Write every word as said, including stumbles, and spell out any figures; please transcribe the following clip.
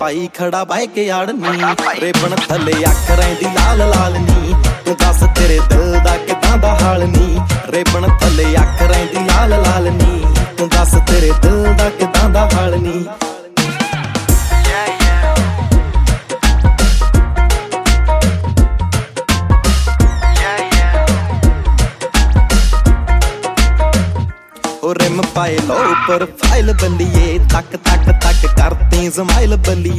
ਪਾਈ ਖੜਾ ਬਾਇ ਕੇ ਆੜਨੀ ਰੇਬਣ ਥੱਲੇ ਅੱਖ ਰਹਿੰਦੀ ਲਾਲ ਲਾਲ ਨੀ ਤੂੰ ਦੱਸ ਤੇਰੇ ਦਿਲ ਦਾ ਕਿਦਾਂ ਦਾ ਹਾਲ ਨੀ ਰੇਬਣ ਥੱਲੇ ਅੱਖ ਰਹਿੰਦੀ ਲਾਲ ਲਾਲ ਨੀ ਤੂੰ ਦੱਸ ਤੇਰੇ ਦਿਲ ਦਾ ਕਿਦਾਂ ਦਾ ਹਾਲ ਨੀ ਰਿਮ ਪਾਏ ਲੋ ਪ੍ਰੋਫਾਈਲ ਬੱਲੀਏ ਤੱਕ ਤੱਕ ਤੱਕ ਕਰਤੀ ਸਮਾਈਲ ਬੱਲੀਏ